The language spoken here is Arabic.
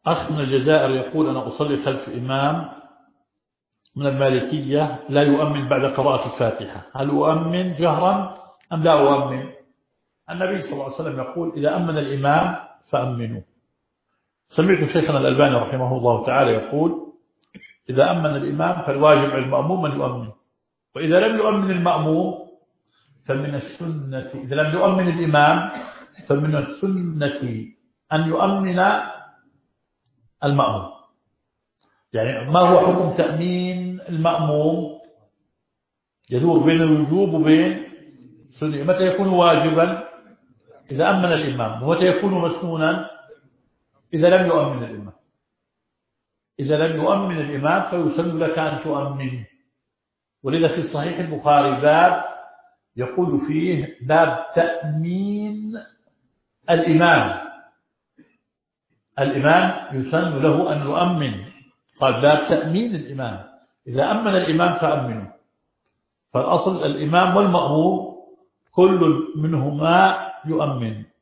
أخ من الجزائر يقول أنا أصلي خلف إمام من المالكية لا يؤمن بعد قراءة الفاتحة، هل أؤمن جهرا أم لا أؤمن؟ النبي صلى الله عليه وسلم يقول إذا أمن الإمام فأمنوا. سمعت شيخنا الألباني رحمه الله تعالى يقول إذا أمن الإمام فالواجب على المأموم أن يؤمن، وإذا لم يؤمن المأموم فمن السنة، إذا لم يؤمن الإمام فمن السنة أن يؤمن المأموم. يعني ما هو حكم تأمين المأموم؟ يدور بين الوجوب وبين السنة. متى يكون واجبا؟ إذا أمن الإمام. ومتى يكون مسنونا؟ إذا لم يؤمن الإمام. إذا لم يؤمن الإمام فيسن لك أن تؤمن. ولذا في صحيح البخاري باب يقول فيه باب تأمين الإمام. الإمام يسن له أن يؤمن، قال باب تأمين الإمام، إذا أمن الإمام فأمنوا. فالأصل الإمام والمأموم كل منهما يؤمن.